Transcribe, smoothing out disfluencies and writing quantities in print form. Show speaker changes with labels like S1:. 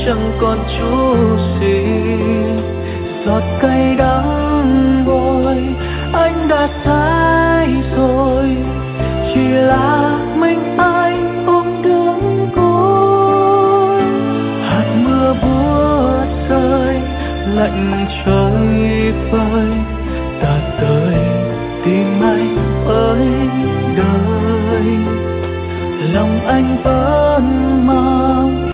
S1: chẳng còn chút gì. Giọt cay đắng bồi anh đã sai rồi, chỉ là mình anh ôm đớn côi. Hạt mưa buốt rơi lạnh trời